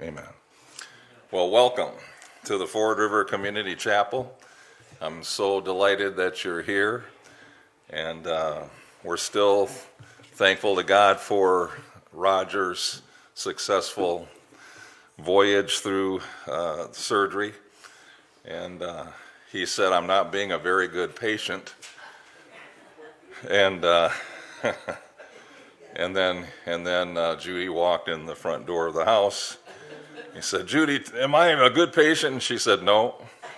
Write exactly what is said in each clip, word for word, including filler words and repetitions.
Amen. Well, welcome to the Ford River Community Chapel. I'm so delighted that you're here, and uh, we're still thankful to God for Roger's successful voyage through uh, surgery. And uh, he said, I'm not being a very good patient. And uh, and then and then uh, Judy walked in the front door of the house. He said, Judy, am I a good patient? And she said, no.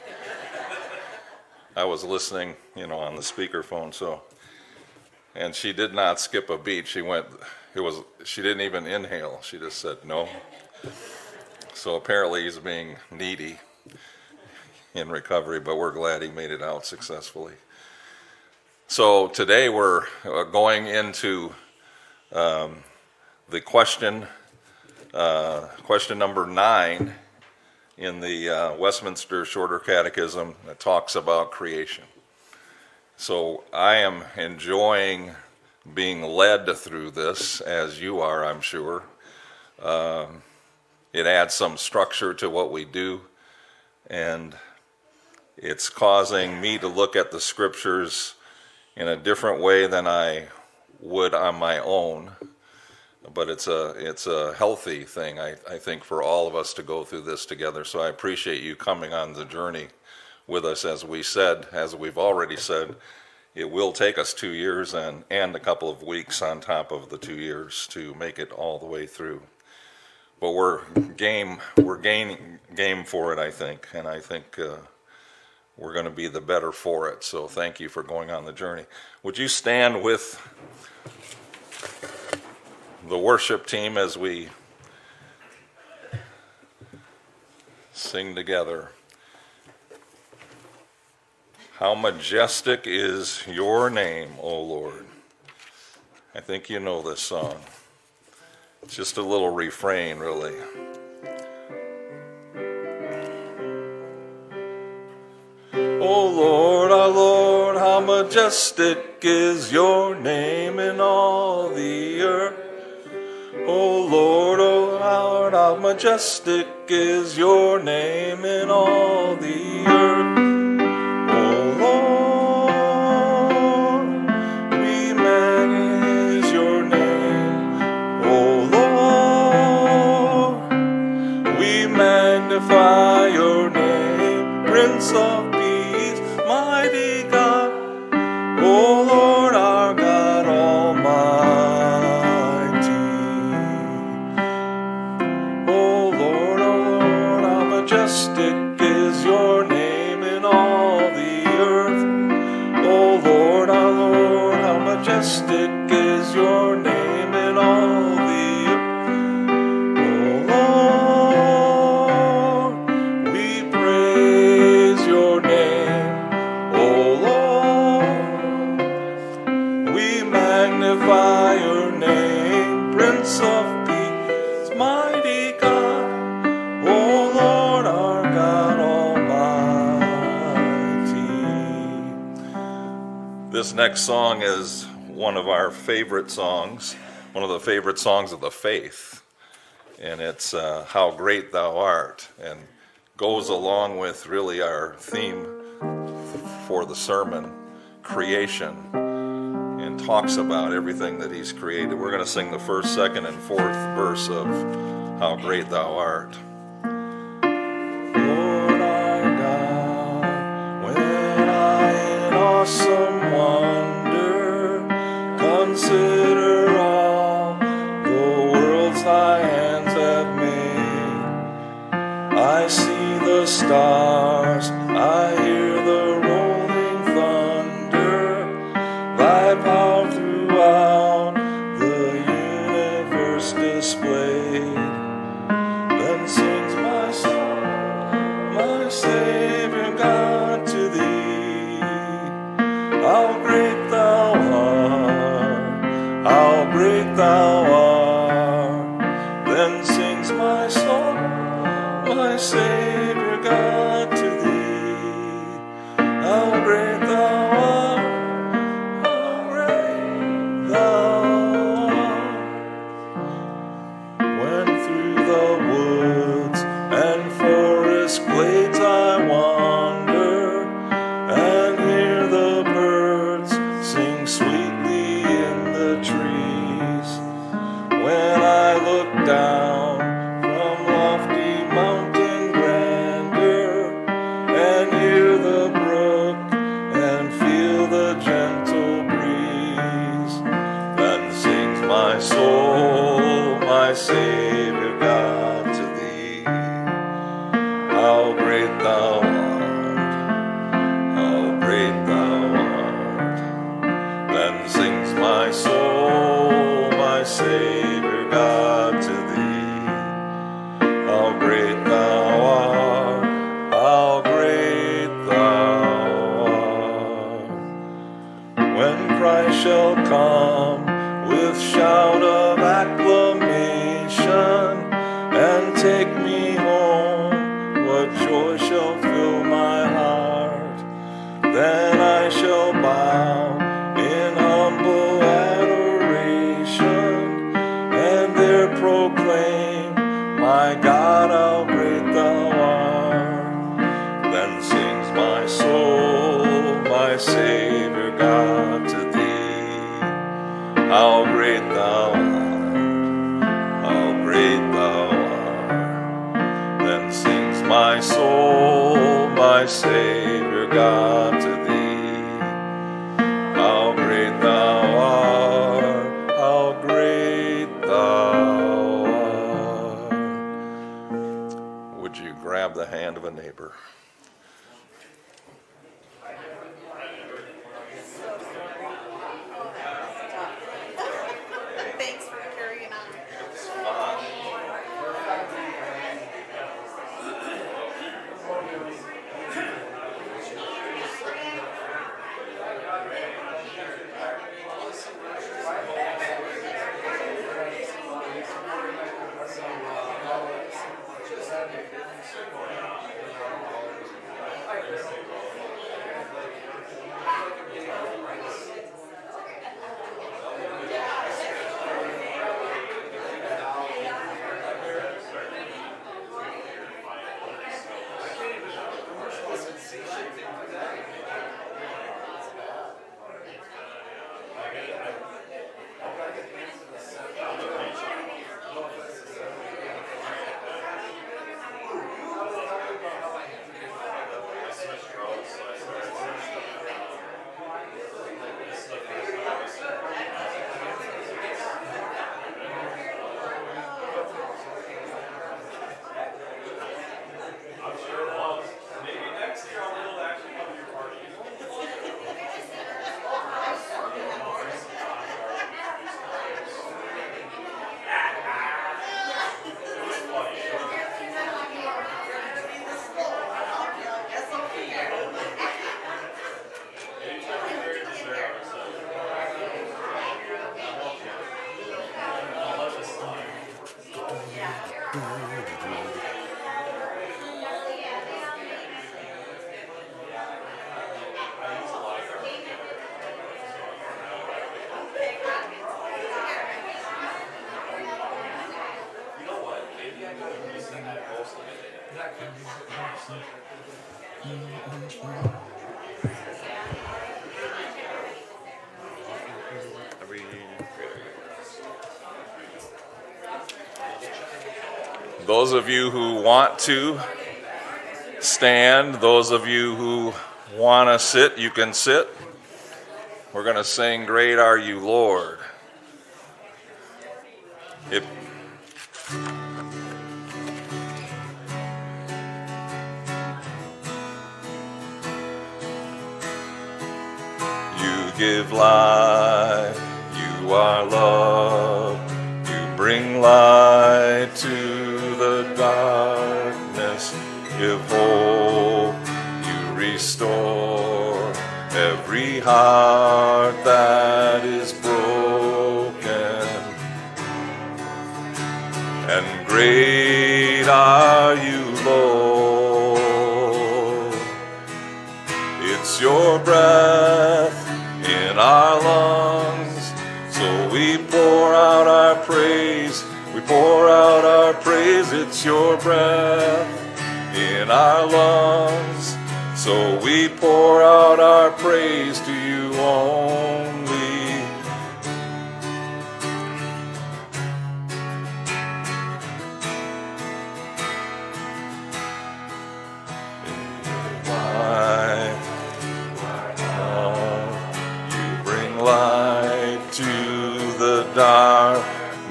I was listening, you know, on the speakerphone, so. And she did not skip a beat. She went, it was, she didn't even inhale. She just said, no. So apparently he's being needy in recovery, but we're glad he made it out successfully. So today we're going into um, the question Uh, question number nine in the uh, Westminster Shorter Catechism that talks about creation. So I am enjoying being led through this, as you are, I'm sure. Um, it adds some structure to what we do, and it's causing me to look at the scriptures in a different way than I would on my own. But it's a it's a healthy thing, I, I think, for all of us to go through this together. So I appreciate you coming on the journey with us. As we said, as we've already said, it will take us two years and, and a couple of weeks on top of the two years to make it all the way through. But we're game we're gaining game for it, I think, and I think uh, we're going to be the better for it. So thank you for going on the journey. Would you stand with the worship team as we sing together? How majestic is your name, O Lord. I think you know this song. It's just a little refrain, really. O Lord, our Lord, how majestic is your name in all the earth. O Lord, O Lord, how majestic is your name in all the earth. O Lord, we magnify your name. O Lord, we magnify your name. Prince of Peace, mighty God. O Lord, our God Almighty. Majestic is your name in all the earth. O Lord, our Lord, how majestic is your name in all the earth. O Lord, we praise your name. O Lord, we magnify your name. Prince of Peace, mighty God. O Lord, our God Almighty. This next song is one of our favorite songs, one of the favorite songs of the faith, and it's uh, How Great Thou Art, and goes along with really our theme for the sermon, creation, and talks about everything that he's created. We're going to sing the first, second, and fourth verse of How Great Thou Art. Lord our God, when I in awesome wonder consider all the worlds thy hands have made, I see the stars, I hear the rolling thunder, thy power throughout the universe displayed. Then sings my soul, my Savior God, to thee. How great thou art, how great thou art. Then sings my soul, my Savior God, to thee. How great thou art, how great thou art. down from lofty mountain grandeur and hear the brook and feel the gentle breeze. Then sings my soul, my Savior God, to thee. How great thou art, how great thou art. Then sings my soul, my Savior God, to thee. How great thou art, how great thou art. When Christ shall come with shout of acclamation and take me home, what joy shall fill my heart. Then I shall bow in humble adoration and there proclaim, my God, how great thou art. Then sings my soul, my Savior God, to thee. How great thou art, how great thou art. Then sings my soul, my Savior God, to thee. How great thou art, how great thou art. Would you grab the hand of a neighbor? Thanks for carrying on. Those of you who want to stand, those of you who want to sit, you can sit. We're going to sing, Great Are You, Lord. If you give life, you are love, you bring light to the darkness, give hope, you restore every heart that is broken. And great are you, Lord. It's your breath in our lungs, so we pour out our praise. We pour out our praise. It's your breath in our lungs, so we pour out our praise to you only.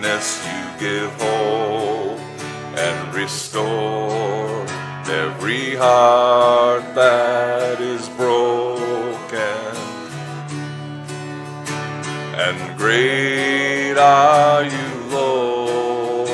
weakness you give hope and restore every heart that is broken. And great are you, Lord.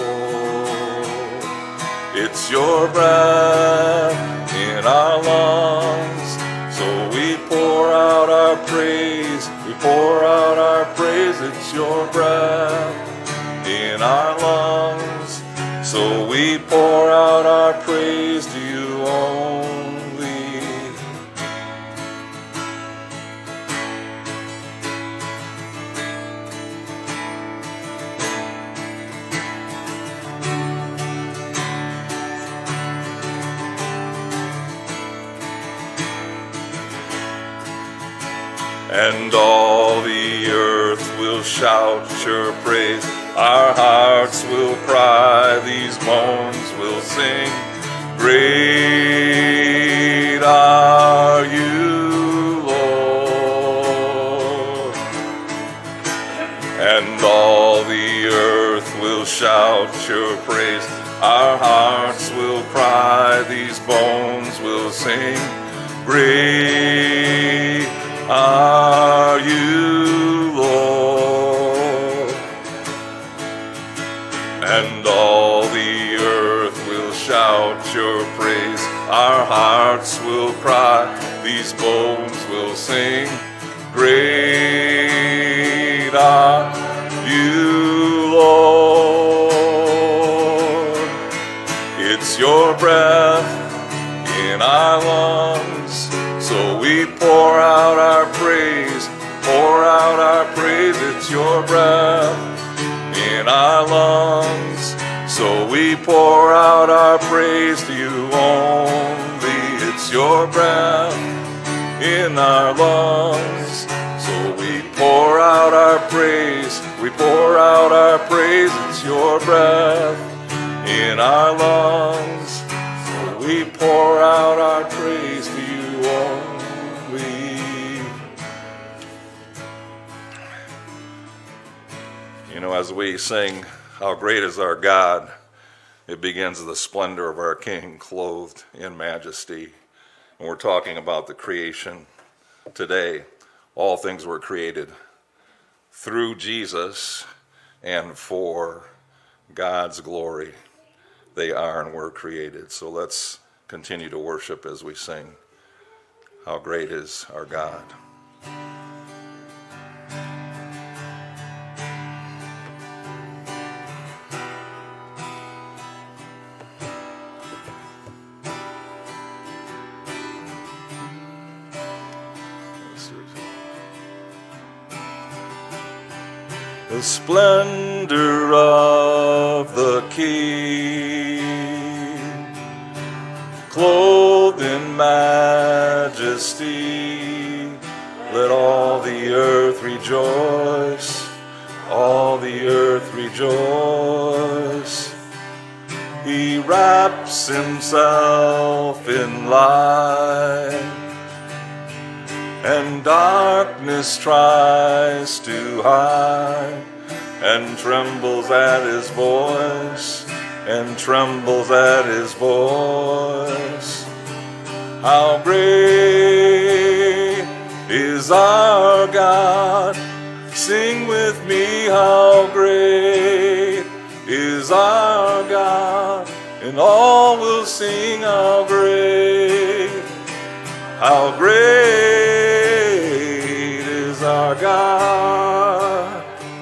It's your breath in our lungs, so we pour out our praise. We pour out our praise. It's your breath in our lungs, so we pour out our praise to you only. And all the earth will shout your praise. Our hearts will cry, these bones will sing. Great are you, Lord. And all the earth will shout your praise. Our hearts will cry, these bones will sing. Great are you, Lord. And all the earth will shout your praise. Our hearts will cry, these bones will sing. Great are you, Lord. It's your breath in our lungs, so we pour out our praise, pour out our praise. It's your breath in our lungs, so we pour out our praise to you only. It's your breath in our lungs, so we pour out our praise. We pour out our praise. It's your breath in our lungs, so we pour out our praise to you only. You know, as we sing, "How Great is Our God," it begins the splendor of our King, clothed in majesty. And we're talking about the creation today. All things were created through Jesus and for God's glory. They are and were created. So let's continue to worship as we sing, "How Great is Our God." The splendor of the King, clothed in majesty, let all the earth rejoice, all the earth rejoice. He wraps himself in light, and darkness tries to hide, and trembles at his voice, and trembles at his voice. How great is our God! Sing with me, how great is our God! And all will sing, how great, how great is our God.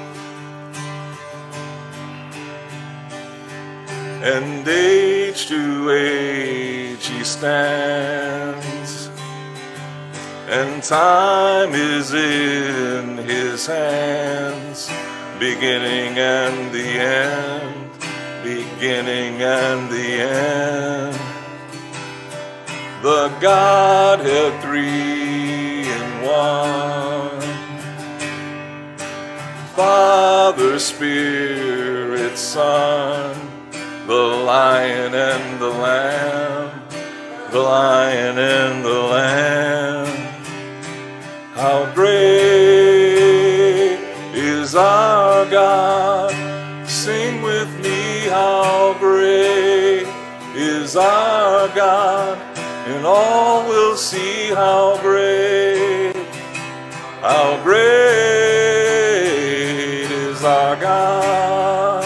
And age to age he stands, and time is in his hands, beginning and the end, beginning and the end. The Godhead three in one, Father, Spirit, Son, the Lion and the Lamb, the Lion and the Lamb. How great is our God! is our God, and all will see how great, how great is our God.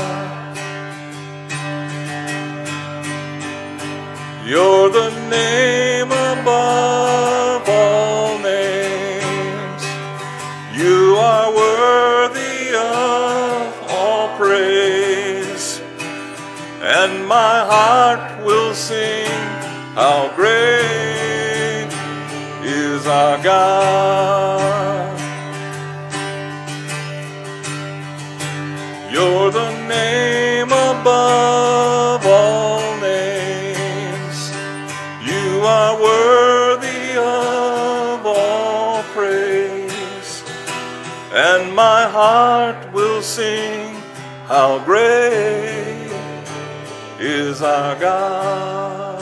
You're the name above all names. You are worthy of all praise, and my heart will sing, how great is our God. You're the name above all names. You are worthy of all praise, and my heart will sing, how great is our God.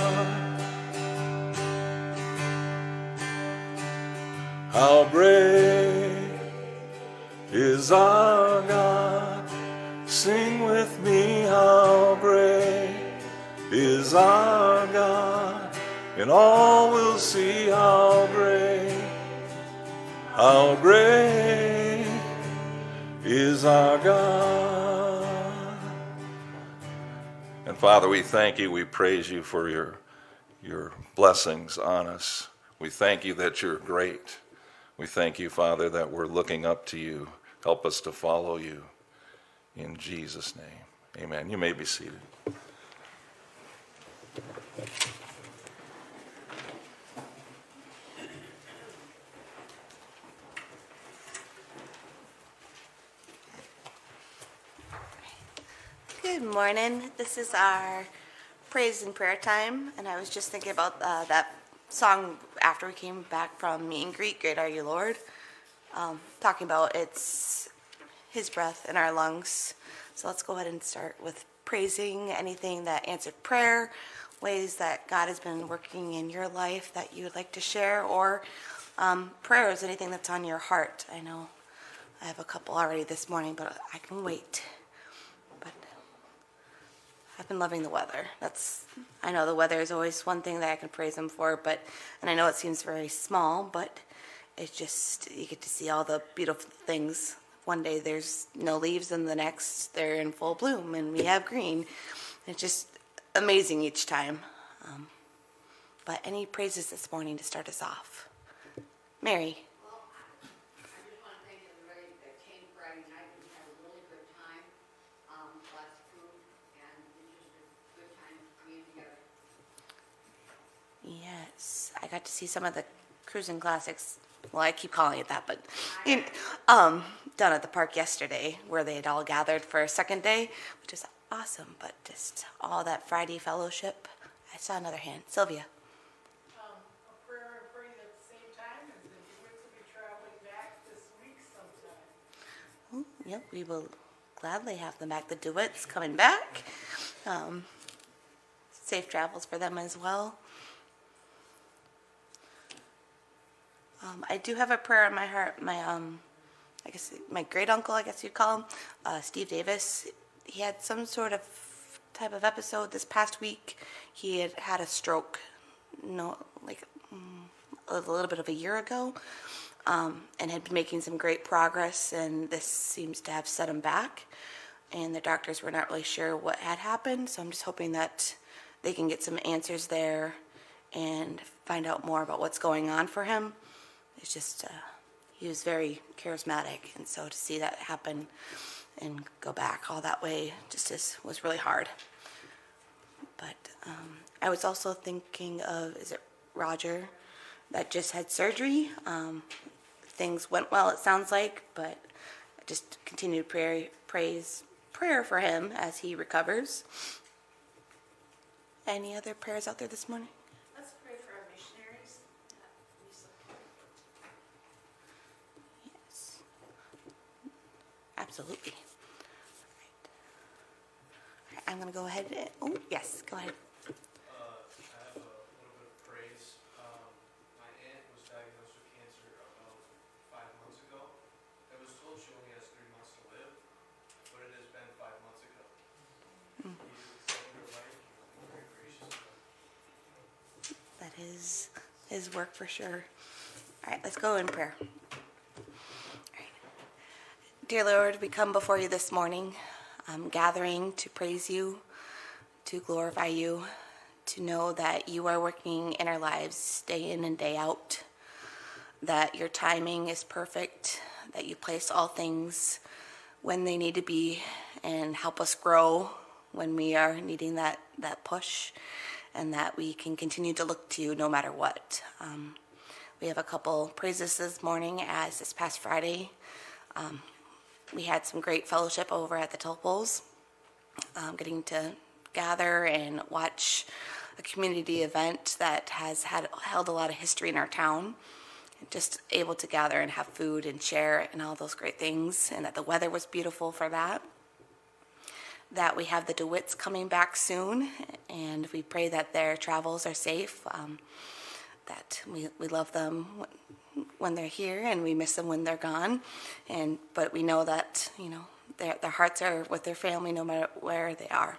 How great is our God. Sing with me, how great is our God. And all will see how great, how great is our God. And Father, we thank you, we praise you for your, your blessings on us. We thank you that you're great. We thank you, Father, that we're looking up to you. Help us to follow you. In Jesus' name, amen. You may be seated. Good morning. This is our praise and prayer time, and I was just thinking about uh, that song after we came back from meet and greet, Great Are You, Lord, um, talking about it's His breath in our lungs. So let's go ahead and start with praising anything that answered prayer, ways that God has been working in your life that you would like to share, or um, prayers, anything that's on your heart. I know I have a couple already this morning, but I can wait. But I've been loving the weather. That's, I know the weather is always one thing that I can praise Him for, but, and I know it seems very small, but it's just, you get to see all the beautiful things. One day there's no leaves, and the next they're in full bloom, and we have green. It's just amazing each time. Um, but any praises this morning to start us off? Mary. Well, I just want to thank everybody that came Friday night. We had a really good time. Um, lots of food, and it was just a good time being together. Yes, I got to see some of the Cruising Classics. Well, I keep calling it that, but in, um, down at the park yesterday, where they had all gathered for a second day, which is awesome. But just all that Friday fellowship. I saw another hand, Sylvia. Um, a prayer and praise at the same time, and the Dewitt's will be traveling back this week sometime. Oh, yep, we will gladly have them back. The DeWitts coming back. Um, safe travels for them as well. Um, I do have a prayer in my heart. My, um, I guess my great uncle, I guess you'd call him, uh, Steve Davis. He had some sort of type of episode this past week. He had had a stroke, no, like mm, a little bit of a year ago, um, and had been making some great progress. And this seems to have set him back. And the doctors were not really sure what had happened. So I'm just hoping that they can get some answers there and find out more about what's going on for him. It's just, uh, he was very charismatic, and so to see that happen and go back all that way just is, was really hard. But um, I was also thinking of, is it Roger, that just had surgery? Um, things went well, it sounds like, but just continued prayer, praise, prayer for him as he recovers. Any other prayers out there this morning? Let's pray for our missionaries that we support. Yes. Absolutely. All right. I'm going to go ahead and, oh, yes, go ahead. Uh, I have a little bit of praise. Um, my aunt was diagnosed with cancer about five months ago. I was told she only has three months to live, but it has been five months ago. Mm. He accepted her life. He was very gracious to her. his work for sure. All right, let's go in prayer. All right. Dear Lord, we come before you this morning, um, gathering to praise you, to glorify you, to know that you are working in our lives day in and day out, that your timing is perfect, that you place all things when they need to be and help us grow when we are needing that, that push, and that we can continue to look to you no matter what. Um, we have a couple praises this morning, as this past Friday, um, we had some great fellowship over at the Topos, um, getting to gather and watch a community event that has had held a lot of history in our town. Just able to gather and have food and share and all those great things, and that the weather was beautiful for that. That we have the DeWitts coming back soon, and we pray that their travels are safe, um, that we, we love them when they're here and we miss them when they're gone, and but we know that, you know, their, their hearts are with their family no matter where they are.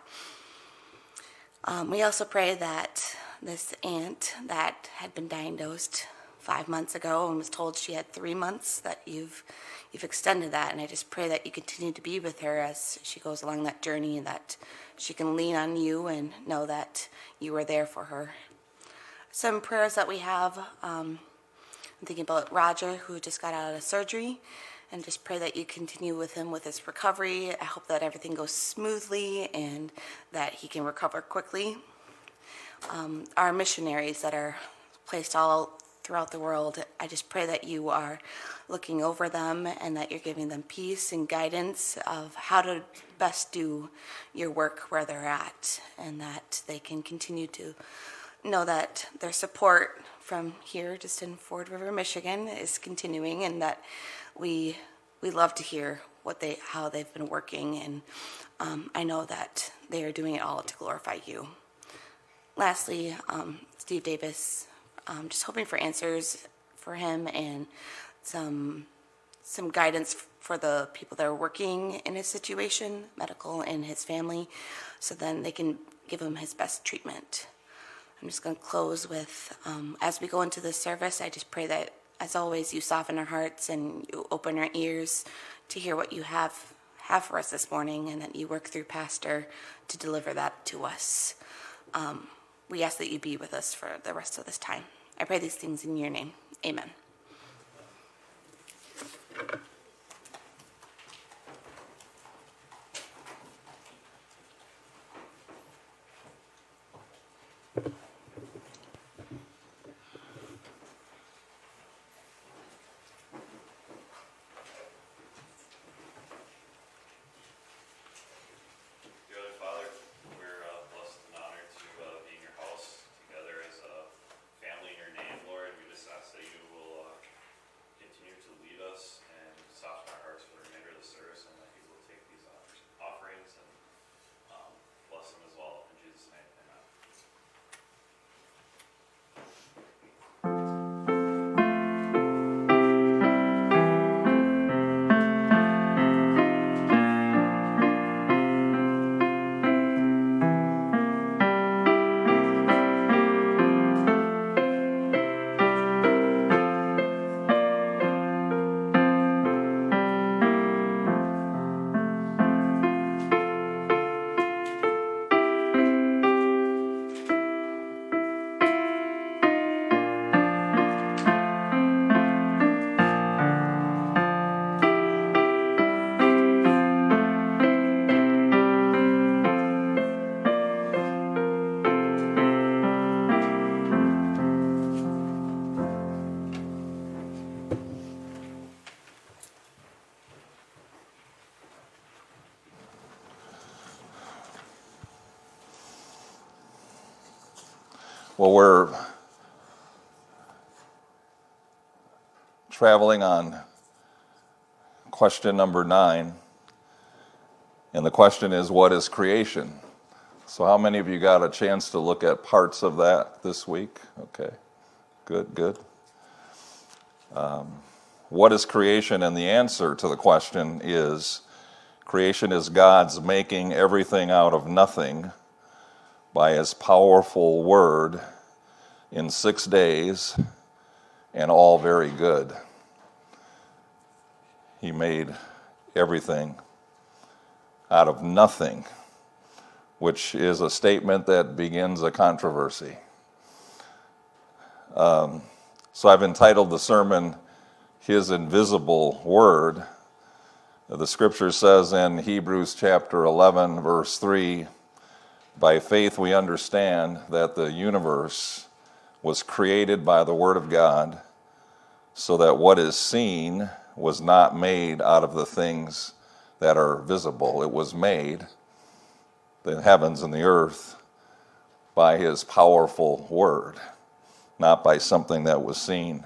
Um, we also pray that this aunt that had been diagnosed five months ago and was told she had three months, that you've you've extended that, and I just pray that you continue to be with her as she goes along that journey, and that she can lean on you and know that you are there for her. Some prayers that we have, um, I'm thinking about Roger, who just got out of surgery, and just pray that you continue with him with his recovery. I hope that everything goes smoothly and that he can recover quickly. Um, our missionaries that are placed all throughout the world, I just pray that you are looking over them and that you're giving them peace and guidance of how to best do your work where they're at, and that they can continue to know that their support from here just in Ford River, Michigan is continuing, and that we we love to hear what they how they've been working, and um, I know that they are doing it all to glorify you. Lastly, um, Steve Davis, Um, just hoping for answers for him and some some guidance for the people that are working in his situation, medical and his family, so then they can give him his best treatment. I'm just going to close with, um, as we go into this service, I just pray that, as always, you soften our hearts and you open our ears to hear what you have have for us this morning, and that you work through Pastor to deliver that to us. Um, We ask that you be with us for the rest of this time. I pray these things in your name. Amen. Well, we're traveling on question number nine, and the question is, what is creation? So how many of you got a chance to look at parts of that this week? Okay, good, good. Um, what is creation? And the answer to the question is, creation is God's making everything out of nothing by his powerful word in six days, and all very good. He made everything out of nothing, which is a statement that begins a controversy. Um, so I've entitled the sermon, His Invisible Word. The scripture says in Hebrews chapter eleven, verse three, by faith we understand that the universe was created by the Word of God, so that what is seen was not made out of the things that are visible. It was made, the heavens and the earth, by His powerful Word, not by something that was seen.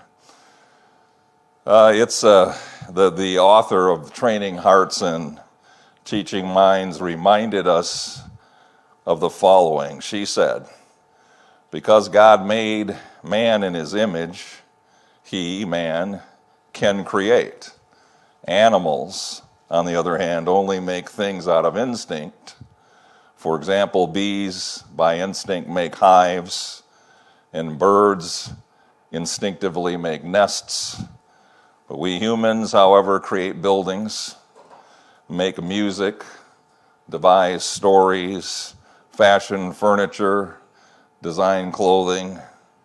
Uh, it's uh, the, the author of Training Hearts and Teaching Minds reminded us of the following. She said, because God made man in His image, He, man, can create. Animals, on the other hand, only make things out of instinct. For example, bees by instinct make hives, and birds instinctively make nests. But we humans, however, create buildings, make music, devise stories, fashion furniture, design clothing.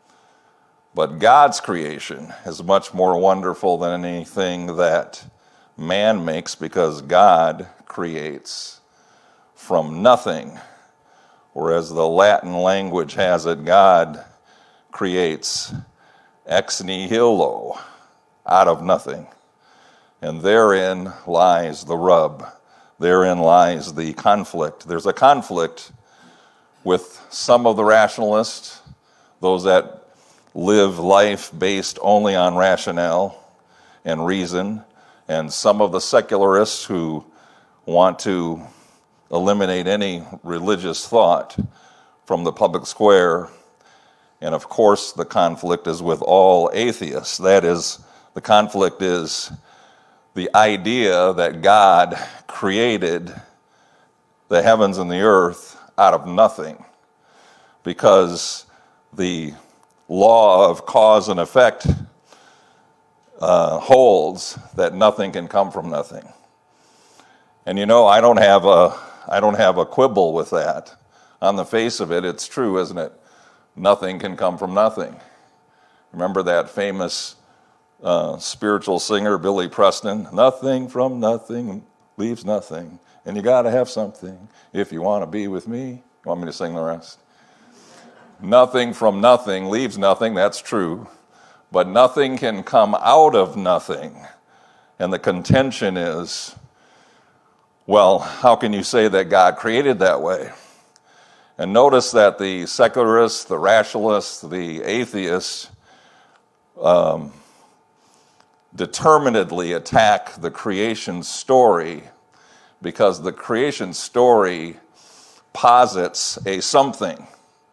But God's creation is much more wonderful than anything that man makes, because God creates from nothing. Or as the Latin language has it, God creates ex nihilo, out of nothing. And therein lies the rub. Therein lies the conflict. There's a conflict with some of the rationalists, those that live life based only on rationale and reason, and some of the secularists who want to eliminate any religious thought from the public square. And of course, the conflict is with all atheists. That is, the conflict is the idea that God created the heavens and the earth out of nothing, because the law of cause and effect uh, holds that nothing can come from nothing. And you know, I don't have a I don't have a quibble with that. On the face of it, it's true, isn't it? Nothing can come from nothing. Remember that famous uh, spiritual singer, Billy Preston? Nothing from nothing leaves nothing. And you got to have something if you want to be with me. You want me to sing the rest? Nothing from nothing leaves nothing, that's true. But nothing can come out of nothing. And the contention is, well, how can you say that God created that way? And notice that the secularists, the rationalists, the atheists um, determinedly attack the creation story, because the creation story posits a something.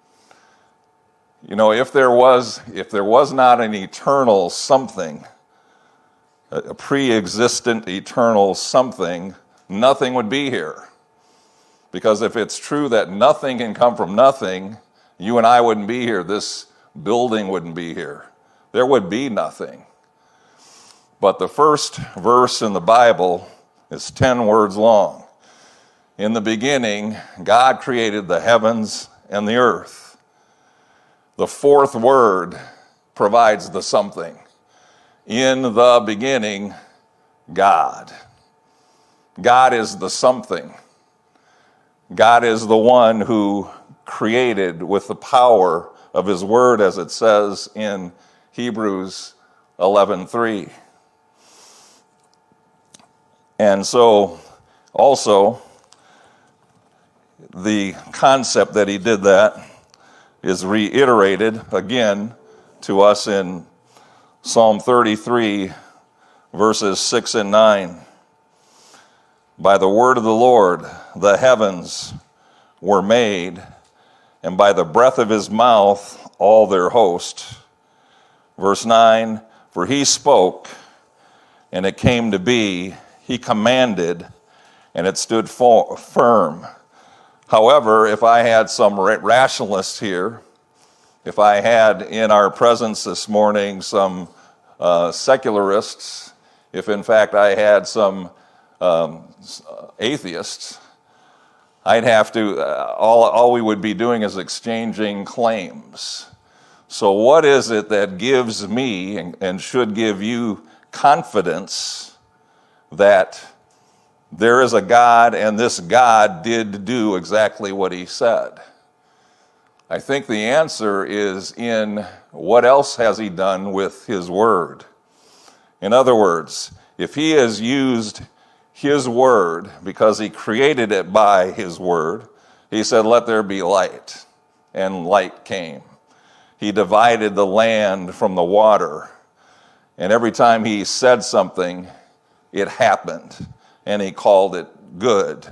You know, if there was if there was not an eternal something, a pre-existent eternal something, nothing would be here. Because if it's true that nothing can come from nothing, you and I wouldn't be here. This building wouldn't be here. There would be nothing. But the first verse in the Bible is ten words long. In the beginning, God created the heavens and the earth. The fourth word provides the something. In the beginning, God. God is the something. God is the one who created with the power of His Word, as it says in Hebrews eleven three. And so, also, the concept that He did that is reiterated again to us in Psalm thirty-three, verses six and nine. By the word of the Lord, the heavens were made, and by the breath of His mouth, all their host. Verse nine, for He spoke, and it came to be. He commanded, and it stood firm. However, if I had some rationalists here, if I had in our presence this morning some uh, secularists, if in fact I had some um, atheists, I'd have to, uh, all, all we would be doing is exchanging claims. So what is it that gives me and, and should give you confidence that there is a God and this God did do exactly what he said? I think the answer is in what else has he done with his word. In other words, if he has used his word because he created it by his word, he said, let there be light, and light came. He divided the land from the water, and every time he said something, it happened, and he called it good.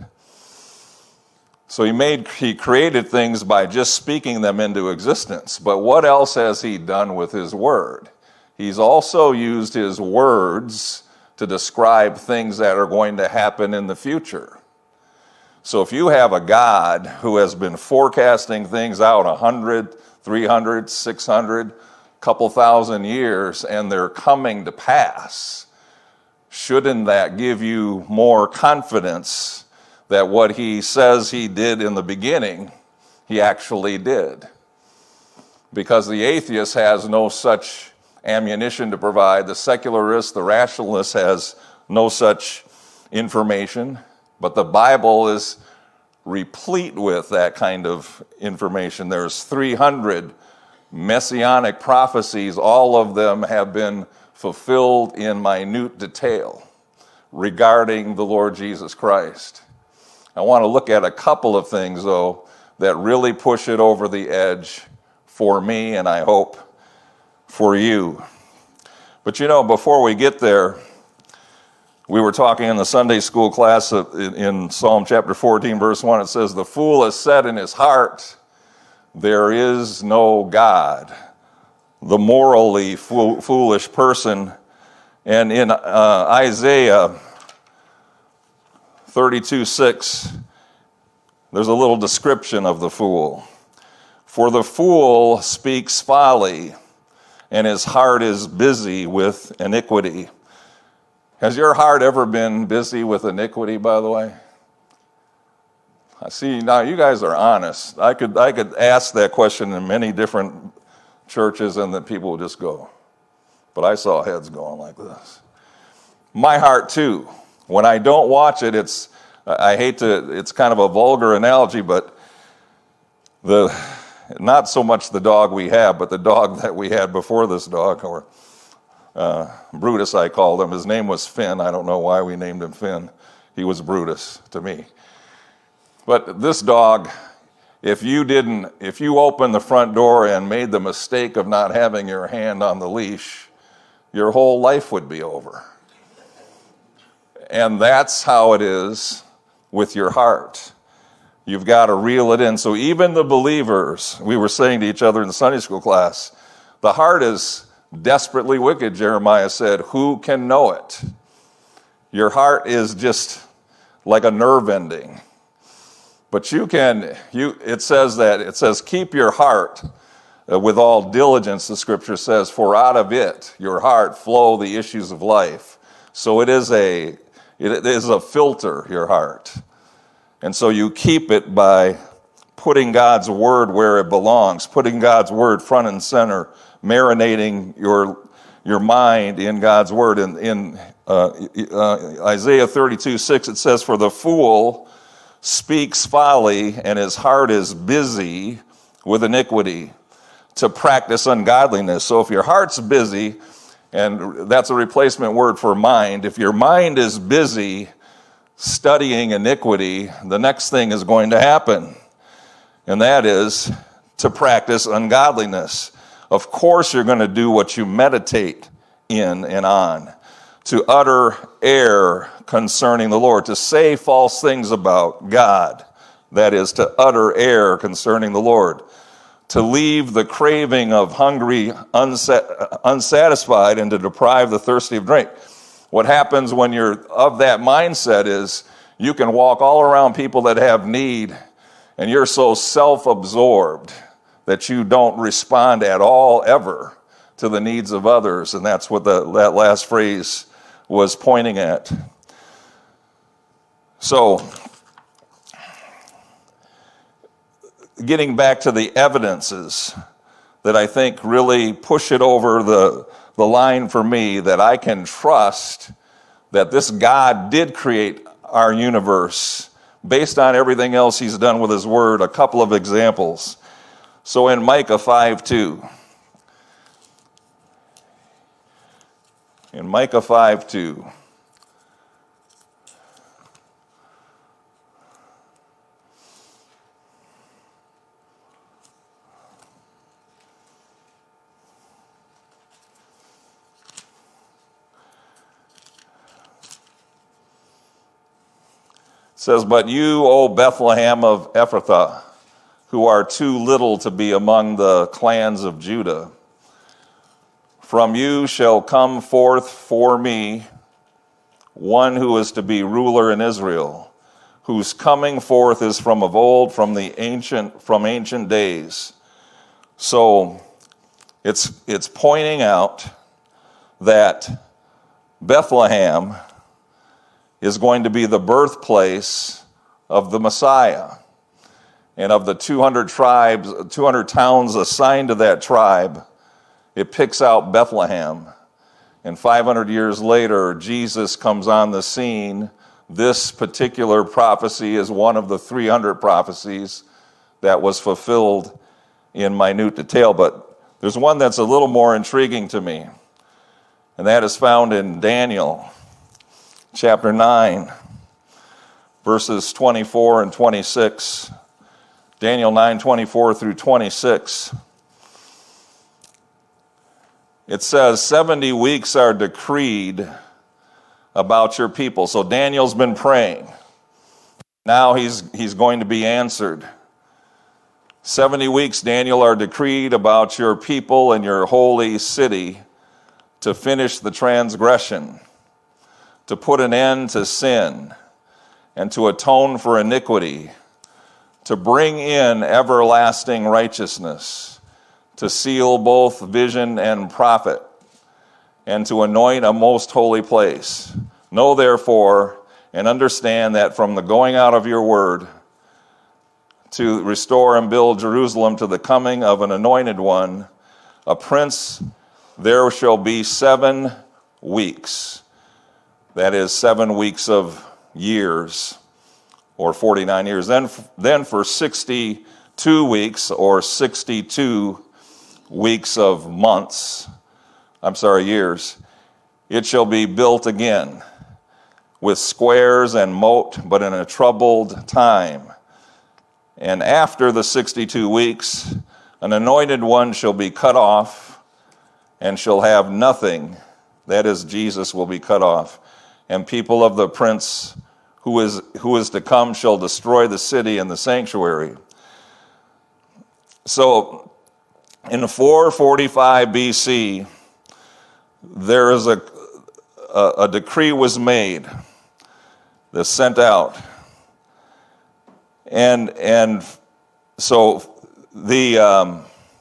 So he made, he created things by just speaking them into existence. But what else has he done with his word? He's also used his words to describe things that are going to happen in the future. So if you have a God who has been forecasting things out one hundred, three hundred, six hundred, couple thousand years, and they're coming to pass, shouldn't that give you more confidence that what he says he did in the beginning, he actually did? Because the atheist has no such ammunition to provide. The secularist, the rationalist has no such information. But the Bible is replete with that kind of information. There's three hundred messianic prophecies. All of them have been fulfilled in minute detail regarding the Lord Jesus Christ. I want to look at a couple of things, though, that really push it over the edge for me, and I hope for you. But you know, before we get there, we were talking in the Sunday school class in Psalm chapter fourteen, verse one. It says, the fool has said in his heart, there is no God. The morally fool, foolish person. And in uh, Isaiah thirty-two six, there's a little description of the fool. For the fool speaks folly, and his heart is busy with iniquity. Has your heart ever been busy with iniquity, by the way? I see, now you guys are honest. I could I could ask that question in many different churches and then people would just go. But I saw heads going like this. My heart too. When I don't watch it, it's, I hate to, it's kind of a vulgar analogy, but the, not so much the dog we have, but the dog that we had before this dog, or uh, Brutus I called him. His name was Finn. I don't know why we named him Finn. He was Brutus to me. But this dog, if you didn't, if you opened the front door and made the mistake of not having your hand on the leash, your whole life would be over. And that's how it is with your heart. You've got to reel it in. So even the believers, we were saying to each other in the Sunday school class, the heart is desperately wicked, Jeremiah said. Who can know it? Your heart is just like a nerve ending. But you can, you. It says that, it says, keep your heart uh, with all diligence, the scripture says, for out of it, your heart, flow the issues of life. So it is a, it is a filter, your heart. And so you keep it by putting God's word where it belongs, putting God's word front and center, marinating your, your mind in God's word. In, in uh, uh, Isaiah thirty-two six, it says, for the fool speaks folly, and his heart is busy with iniquity, to practice ungodliness. So if your heart's busy, and that's a replacement word for mind, if your mind is busy studying iniquity, the next thing is going to happen, and that is to practice ungodliness. Of course you're going to do what you meditate in and on, to utter error concerning the Lord, to say false things about God, that is, to utter error concerning the Lord, to leave the craving of hungry unsa- unsatisfied and to deprive the thirsty of drink. What happens when you're of that mindset is you can walk all around people that have need, and you're so self-absorbed that you don't respond at all ever to the needs of others. And that's what the, that last phrase was pointing at. So, getting back to the evidences that I think really push it over the, the line for me, that I can trust that this God did create our universe based on everything else he's done with his word. A couple of examples. So in Micah five two, in Micah five two, says, "But you, O Bethlehem of Ephrathah, who are too little to be among the clans of Judah, from you shall come forth for me one who is to be ruler in Israel, whose coming forth is from of old, from the ancient, from ancient days." So it's it's pointing out that Bethlehem is going to be the birthplace of the Messiah. And of the two hundred tribes, two hundred towns assigned to that tribe, it picks out Bethlehem. And five hundred years later, Jesus comes on the scene. This particular prophecy is one of the three hundred prophecies that was fulfilled in minute detail. But there's one that's a little more intriguing to me, and that is found in Daniel chapter nine, verses twenty-four and twenty-six. Daniel nine, twenty-four through twenty-six. It says, seventy weeks are decreed about your people. So Daniel's been praying. Now he's, he's going to be answered. seventy weeks, Daniel, are decreed about your people and your holy city to finish the transgression, to put an end to sin, and to atone for iniquity, to bring in everlasting righteousness, to seal both vision and prophet, and to anoint a most holy place. Know therefore and understand that from the going out of your word to restore and build Jerusalem to the coming of an anointed one, a prince, there shall be seven weeks. That is seven weeks of years, or forty-nine years. Then, then for sixty-two weeks, or sixty-two weeks of months, I'm sorry, years, it shall be built again with squares and moat, but in a troubled time. And after the sixty-two weeks, an anointed one shall be cut off and shall have nothing. That is, Jesus will be cut off. And people of the prince who is who is to come shall destroy the city and the sanctuary. So in four forty-five B C, there is a, a, a decree was made that's sent out. And and so the um,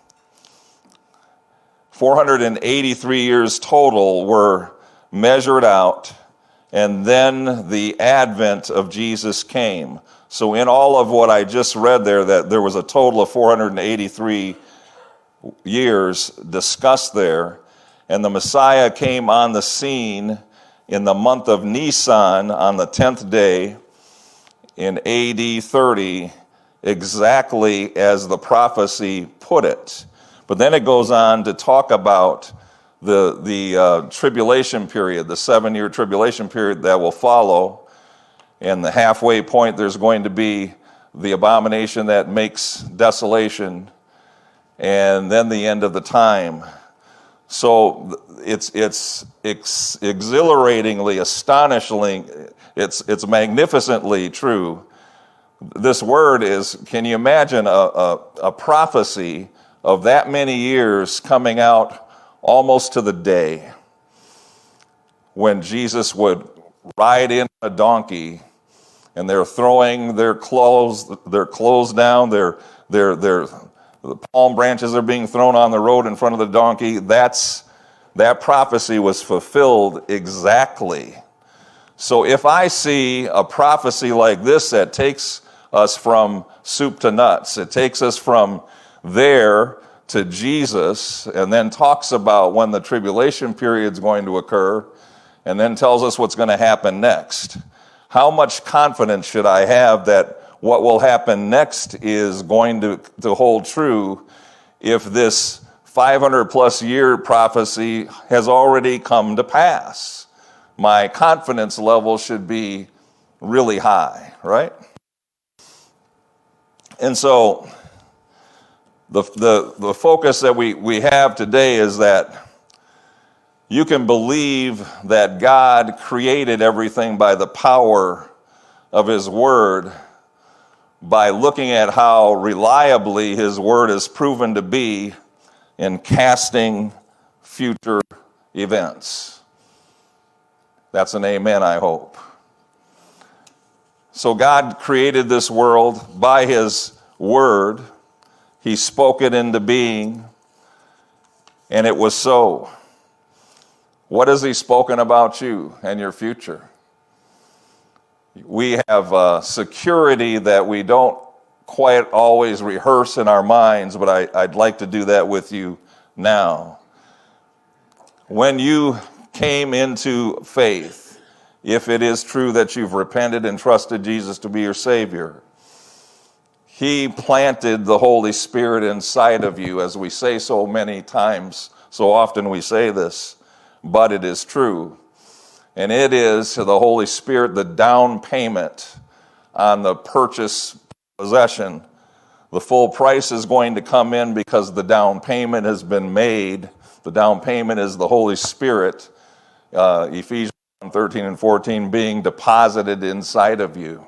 four hundred eighty-three years total were measured out. And then the advent of Jesus came. So in all of what I just read there, that there was a total of four hundred eighty-three years discussed there. And the Messiah came on the scene in the month of Nisan on the tenth day in A D thirty, exactly as the prophecy put it. But then it goes on to talk about the the uh, tribulation period, the seven-year tribulation period that will follow. And the halfway point, there's going to be the abomination that makes desolation, and then the end of the time. So it's it's ex- exhilaratingly, astonishingly, it's it's magnificently true. This word is, can you imagine a, a, a prophecy of that many years coming out almost to the day when Jesus would ride in a donkey, and they're throwing their clothes, their clothes down, their their their the palm branches are being thrown on the road in front of the donkey. That's, that prophecy was fulfilled exactly. So if I see a prophecy like this that takes us from soup to nuts, it takes us from there to Jesus, and then talks about when the tribulation period is going to occur, and then tells us what's going to happen next. How much confidence should I have that what will happen next is going to, to hold true if this five hundred plus year prophecy has already come to pass? My confidence level should be really high, right? And so the, the, the focus that we, we have today is that you can believe that God created everything by the power of his word by looking at how reliably his word is proven to be in casting future events. That's an amen, I hope. So God created this world by his word. He spoke it into being, and it was so. What has he spoken about you and your future? We have a security that we don't quite always rehearse in our minds, but I, I'd like to do that with you now. When you came into faith, if it is true that you've repented and trusted Jesus to be your Savior, he planted the Holy Spirit inside of you, as we say so many times. So often we say this, but it is true. And it is to the Holy Spirit the down payment on the purchase possession. The full price is going to come in because the down payment has been made. The down payment is the Holy Spirit, uh, Ephesians thirteen and fourteen, being deposited inside of you.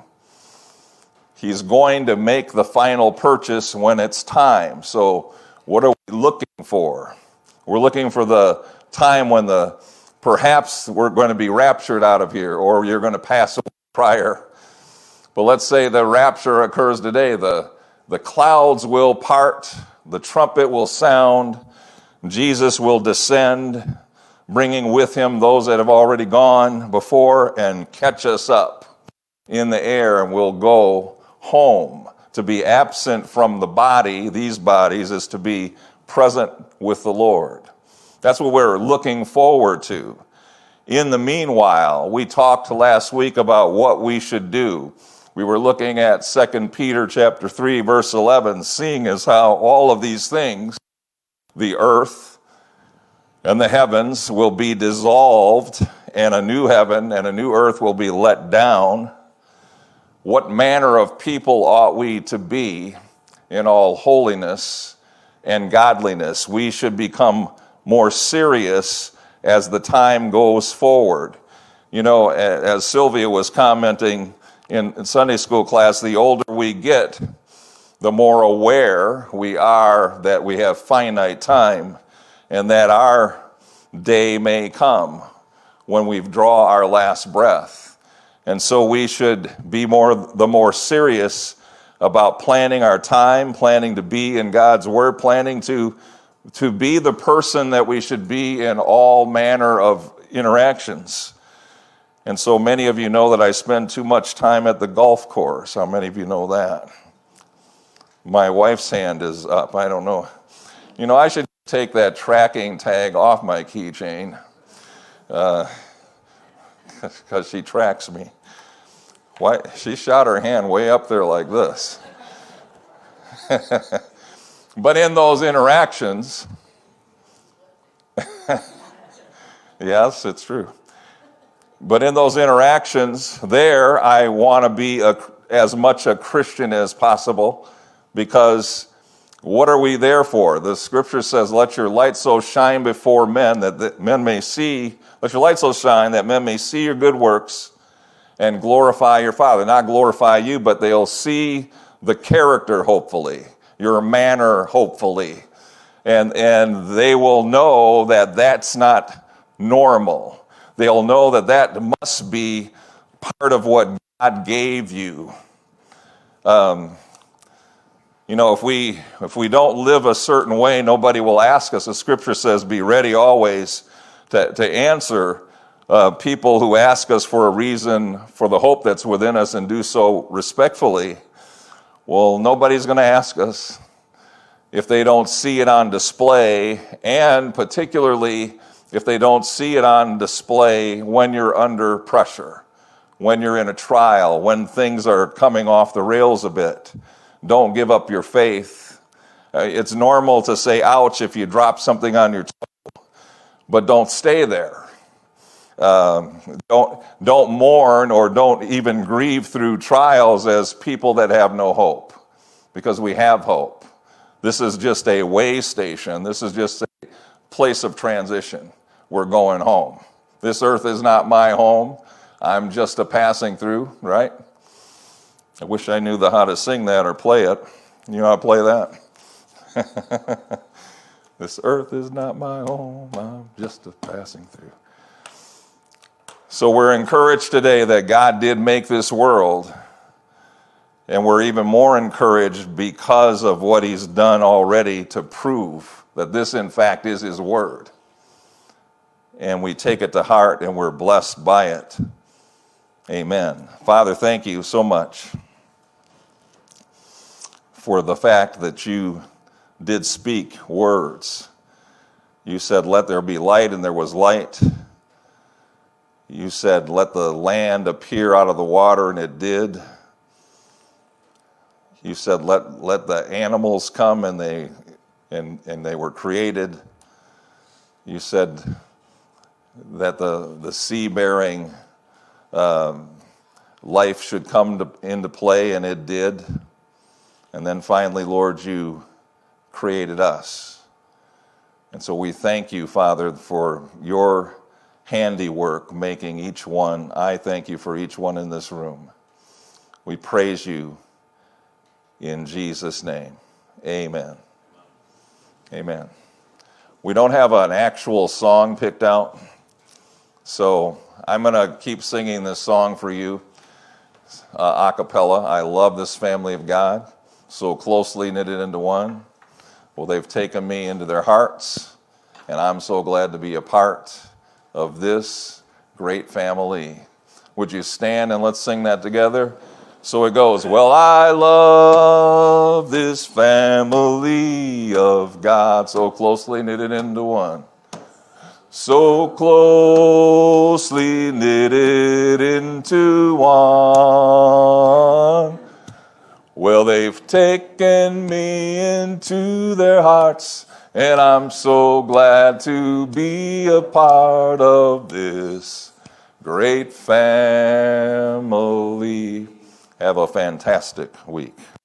He's going to make the final purchase when it's time. So what are we looking for? We're looking for the time when the perhaps we're going to be raptured out of here, or you're going to pass away prior. But let's say the rapture occurs today. The, the clouds will part, the trumpet will sound, Jesus will descend, bringing with him those that have already gone before, and catch us up in the air, and we'll go home. To be absent from the body, these bodies, is to be present with the Lord. That's what we're looking forward to. In the meanwhile, we talked last week about what we should do. We were looking at Second Peter chapter three, verse eleven, seeing as how all of these things, the earth and the heavens, will be dissolved, and a new heaven and a new earth will be let down. What manner of people ought we to be in all holiness and godliness? We should become more serious as the time goes forward. You know, as Sylvia was commenting in Sunday school class, the older we get, the more aware we are that we have finite time and that our day may come when we draw our last breath. And so we should be more the more serious about planning our time, planning to be in God's Word, planning to, to be the person that we should be in all manner of interactions. And so many of you know that I spend too much time at the golf course. How many of you know that? My wife's hand is up. I don't know. You know, I should take that tracking tag off my keychain because uh, she tracks me. Why? She shot her hand way up there like this. But in those interactions, yes, it's true. But in those interactions there, I want to be a, as much a Christian as possible, because what are we there for? The scripture says, let your light so shine before men that, that men may see, let your light so shine that men may see your good works and glorify your Father. Not glorify you, but they'll see the character, hopefully, your manner, hopefully. And, and they will know that that's not normal. They'll know that that must be part of what God gave you. Um, You know, if we if we don't live a certain way, nobody will ask us. The scripture says, be ready always to, to answer uh, people who ask us for a reason for the hope that's within us, and do so respectfully. Well, nobody's going to ask us if they don't see it on display, and particularly if they don't see it on display when you're under pressure, when you're in a trial, when things are coming off the rails a bit. Don't give up your faith. Uh, it's normal to say, ouch, if you drop something on your toe, but don't stay there. Um, don't, don't mourn or don't even grieve through trials as people that have no hope, because we have hope. This is just a way station. This is just a place of transition. We're going home. This earth is not my home. I'm just a passing through, right? I wish I knew the how to sing that or play it. You know how to play that? This earth is not my home. I'm just a passing through. So we're encouraged today that God did make this world, and we're even more encouraged because of what he's done already to prove that this, in fact, is his word. And we take it to heart, and we're blessed by it. Amen. Father, thank you so much for the fact that you did speak words. You said, let there be light, and there was light. You said, let the land appear out of the water, and it did. You said, let let the animals come, and they and and they were created. You said that the the sea-bearing um, life should come to, into play, and it did. And then finally, Lord, you created us. And so we thank you, Father, for your handiwork making each one. I thank you for each one in this room. We praise you in Jesus' name. Amen. Amen. We don't have an actual song picked out, so I'm going to keep singing this song for you uh, a cappella. I love this family of God, so closely knitted into one. Well, they've taken me into their hearts, and I'm so glad to be a part of this great family. Would you stand and let's sing that together? So it goes, well, I love this family of God, so closely knitted into one. So closely knitted into one. Well, they've taken me into their hearts, and I'm so glad to be a part of this great family. Have a fantastic week.